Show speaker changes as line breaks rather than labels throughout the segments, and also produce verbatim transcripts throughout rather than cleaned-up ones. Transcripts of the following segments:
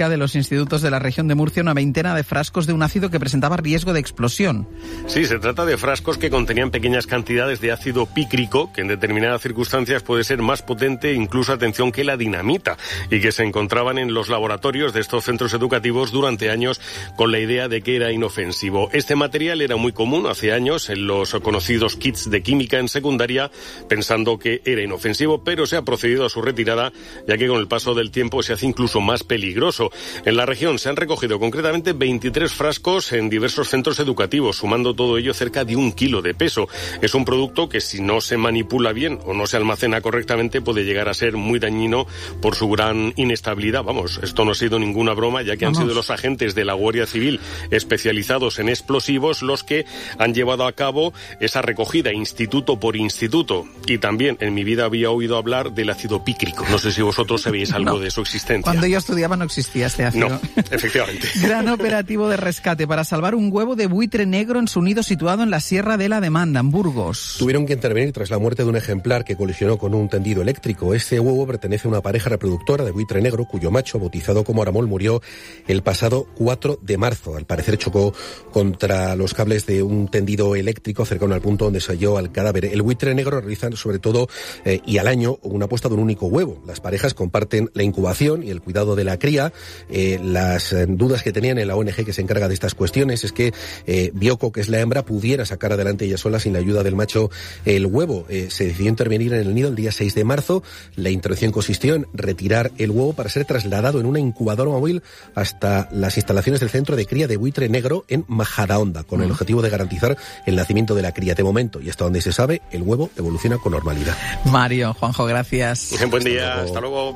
química de los institutos de la región de Murcia una veintena de frascos de un ácido que presentaba riesgo de explosión.
Sí, se trata de frascos que contenían pequeñas cantidades de ácido pícrico, que en determinadas circunstancias puede ser más potente, incluso, atención, que la dinamita, y que se encontraban en los laboratorios de estos centros educativos durante años con la idea de que era inofensivo. Este material era muy común hace años en los conocidos kits de química en secundaria, pensando que era inofensivo, pero se ha procedido a su retirada, ya que con el paso del tiempo se hace incluso más peligroso. En la región se han recogido concretamente veintitrés frascos en diversos centros educativos, sumando todo ello cerca de un kilo de peso. Es un producto que, si no se manipula bien o no se almacena correctamente, puede llegar a ser muy dañino por su gran inestabilidad. Vamos, esto no ha sido ninguna broma, ya que Vamos. han sido los agentes de la Guardia Civil especializados en explosivos los que han llevado a cabo esa recogida instituto por instituto. Y también en mi vida había oído hablar del ácido pícrico. No sé si vosotros sabéis algo no. de su existencia.
Cuando yo estudiaba no existía este ácido.
No, efectivamente.
Gran operativo de rescate para salvar un huevo de buitre negro en su nido situado en la Sierra de la Demanda, en Burgos.
Tuvieron que intervenir tras la muerte de un ejemplar que colisionó con un tendido eléctrico. Este huevo pertenece a una pareja reproductora de buitre negro cuyo macho, bautizado como Aramol, murió el pasado cuatro de marzo. Al parecer chocó contra los cables de un tendido eléctrico cercano al punto donde se halló al cadáver. El buitre negro realiza sobre todo eh, y al año una puesta de un único huevo. Las parejas comparten la incubación y el cuidado de la cría. Eh, las eh, dudas que tenían en la O N G que se encarga de estas cuestiones es que eh, Bioco, que es la hembra, pudiera sacar adelante ella sola sin la ayuda del macho el huevo. Eh, se decidió intervenir en el nido el día seis de marzo. La intervención consistió en retirar el huevo para ser trasladado en una incubadora móvil hasta las instalaciones del centro de cría de buitre negro en Majadahonda, con el objetivo de garantizar el nacimiento de la cría. De momento, y hasta donde se sabe, el huevo evoluciona con normalidad.
Mario, Juanjo, gracias.
Buen día, hasta luego.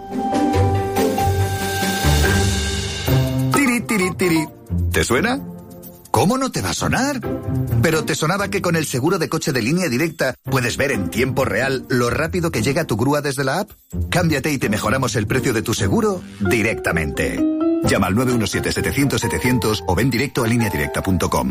Tiri, tiri, tiri. ¿Te suena? ¿Cómo no te va a sonar? ¿Pero te sonaba que con el seguro de coche de Línea Directa puedes ver en tiempo real lo rápido que llega tu grúa desde la app? Cámbiate y te mejoramos el precio de tu seguro directamente. Llama al nueve uno siete, setecientos, setecientos o ven directo a línea directa punto com.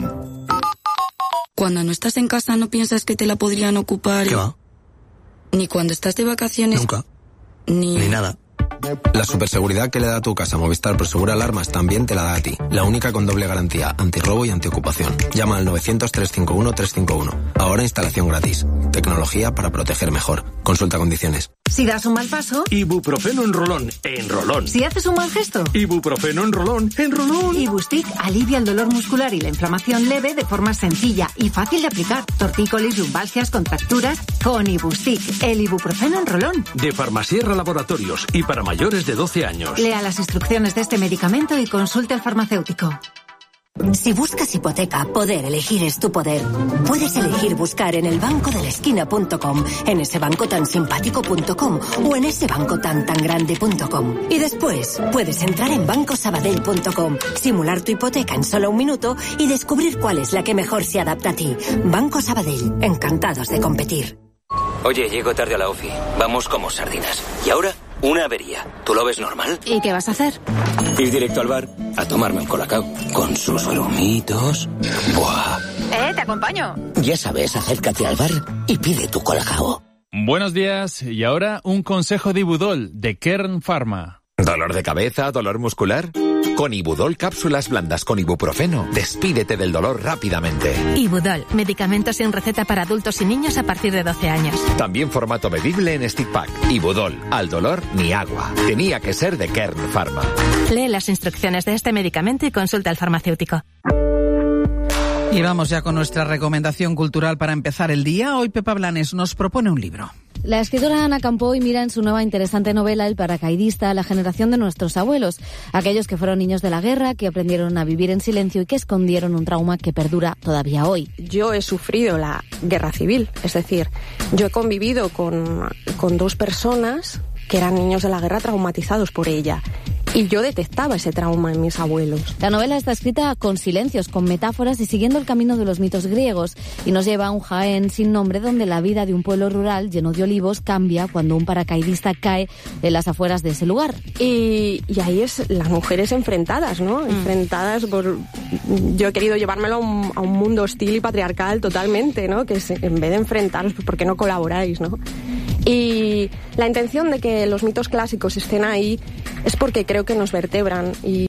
Cuando no estás en casa no piensas que te la podrían ocupar.
¿Qué va?
Ni cuando estás de vacaciones.
Nunca.
Ni...
Ni nada. La superseguridad que le da a tu casa Movistar Prosegur Alarmas también te la da a ti. La única con doble garantía, antirrobo y antiocupación. Llama al novecientos, trescientos cincuenta y uno, trescientos cincuenta y uno. Ahora instalación gratis. Tecnología para proteger mejor. Consulta condiciones.
Si das un mal paso,
ibuprofeno en rolón, en rolón.
Si haces un mal gesto,
ibuprofeno en rolón, en rolón.
Ibustic alivia el dolor muscular y la inflamación leve de forma sencilla y fácil de aplicar. Tortícolis, lumbalgias, contracturas, con Ibustic, el ibuprofeno en rolón.
De Farmasierra Laboratorios y para mayores de doce años.
Lea las instrucciones de este medicamento y consulte al farmacéutico.
Si buscas hipoteca, poder elegir es tu poder. Puedes elegir buscar en el banco de la esquina punto com, en ese banco tan simpático punto com o en ese banco tan tan grande punto com. Y después puedes entrar en banco sabadell punto com, simular tu hipoteca en solo un minuto y descubrir cuál es la que mejor se adapta a ti. Banco Sabadell, encantados de competir.
Oye, llego tarde a la ofi. Vamos como sardinas. ¿Y ahora? Una avería. ¿Tú lo ves normal?
¿Y qué vas a hacer?
Ir directo al bar a tomarme un colacao. Con sus grumitos. ¡Buah!
Eh, te acompaño.
Ya sabes, acércate al bar y pide tu colacao.
Buenos días. Y ahora un consejo de Ibudol, de Kern Pharma.
¿Dolor de cabeza? ¿Dolor muscular? Con Ibudol cápsulas blandas con ibuprofeno, despídete del dolor rápidamente.
Ibudol, medicamento sin receta para adultos y niños a partir de doce años.
También formato bebible en stick pack. Ibudol, al dolor ni agua. Tenía que ser de Kern Pharma.
Lee las instrucciones de este medicamento y consulta al farmacéutico.
Y vamos ya con nuestra recomendación cultural para empezar el día. Hoy Pepa Blanes nos propone un libro.
La escritora Ana Campoy mira en su nueva interesante novela El paracaidista a la generación de nuestros abuelos, aquellos que fueron niños de la guerra, que aprendieron a vivir en silencio y que escondieron un trauma que perdura todavía hoy.
Yo he sufrido la guerra civil, es decir, yo he convivido con, con dos personas que eran niños de la guerra traumatizados por ella. Y yo detectaba ese trauma en mis abuelos.
La novela está escrita con silencios, con metáforas y siguiendo el camino de los mitos griegos. Y nos lleva a un Jaén sin nombre donde la vida de un pueblo rural lleno de olivos cambia cuando un paracaidista cae en las afueras de ese lugar.
Y, y ahí es las mujeres enfrentadas, ¿no? Mm. Enfrentadas por... Yo he querido llevármelo a un, a un mundo hostil y patriarcal totalmente, ¿no? Que se, en vez de enfrentaros, pues ¿por qué no colaboráis, no? Y la intención de que los mitos clásicos estén ahí es porque creo que nos vertebran y